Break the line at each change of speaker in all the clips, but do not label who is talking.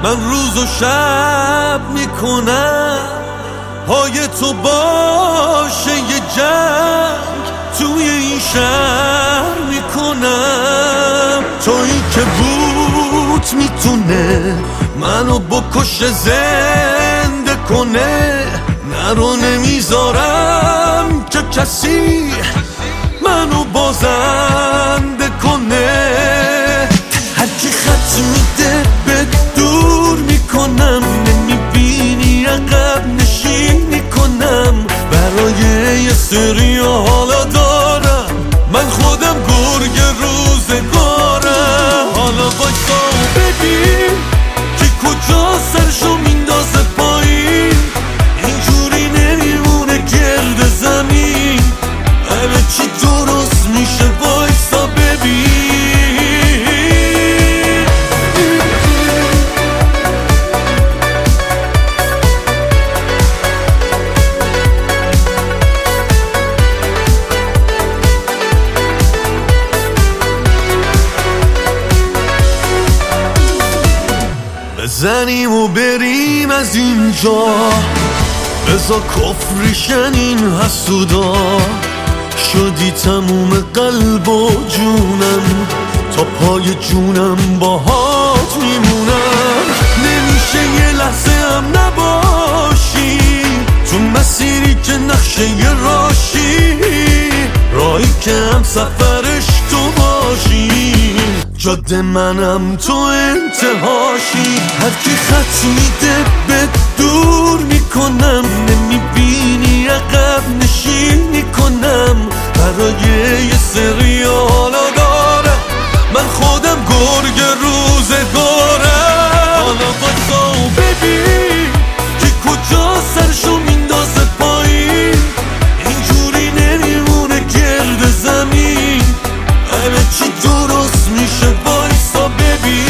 من روز و شب میکنم پای تو باشه یه جنگ توی این شهر میکنم. تویی که بود میتونه منو بکشه زنده کنه، نرو نمیذارم که کسی منو بازنده کنه. هرکی خط میده به دور میکنم، نمیبینی عقب نشینی کنم. برای یه سری حالا دارم من خودم گرگ روزگارم. حالا بایستا و ببین که کجا سرشو میندازه پایین، اینجوری نمیمونه گرد زمین. همه چی درست میشه وایستا ببین. بزنیم و بریم از اینجا، بزا کفریشن این حسودا. شدی تموم قلب و جونم، تا پای جونم باهات میمونم. نمیشه یه لحظه هم نباشی تو مسیری که نقشه راشی، راهی که هم سفرش تو باشی، جاده منم تو انتهاشی. هرکی خط میده به دور میکنم، نمیبینی عقب نشینی کنم. برای یه سری حالا دارم من خودم گرگ روزگارم. حالا بایستا و ببین که کجا سرشو میندازه پایین، اینجوری نمیمونه گرد زمین. همه چی درست میشه وایستا ببین.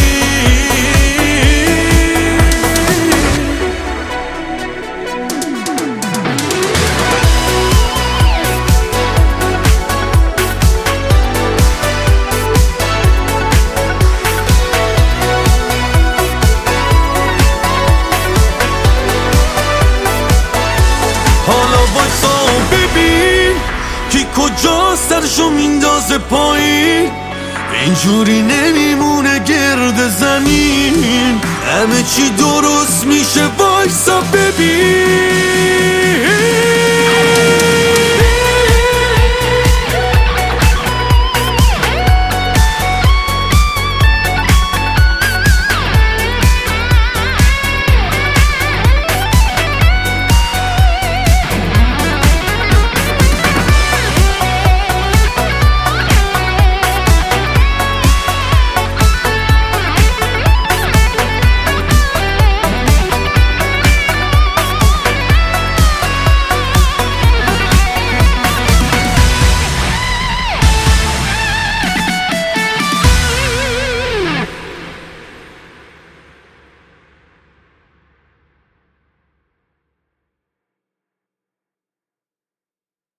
حالا وایستا و ببین که کجا سرشو میندازه پایین، اینجوری نمیمونه گرد زمین. همه چی درست میشه وایسا ببین.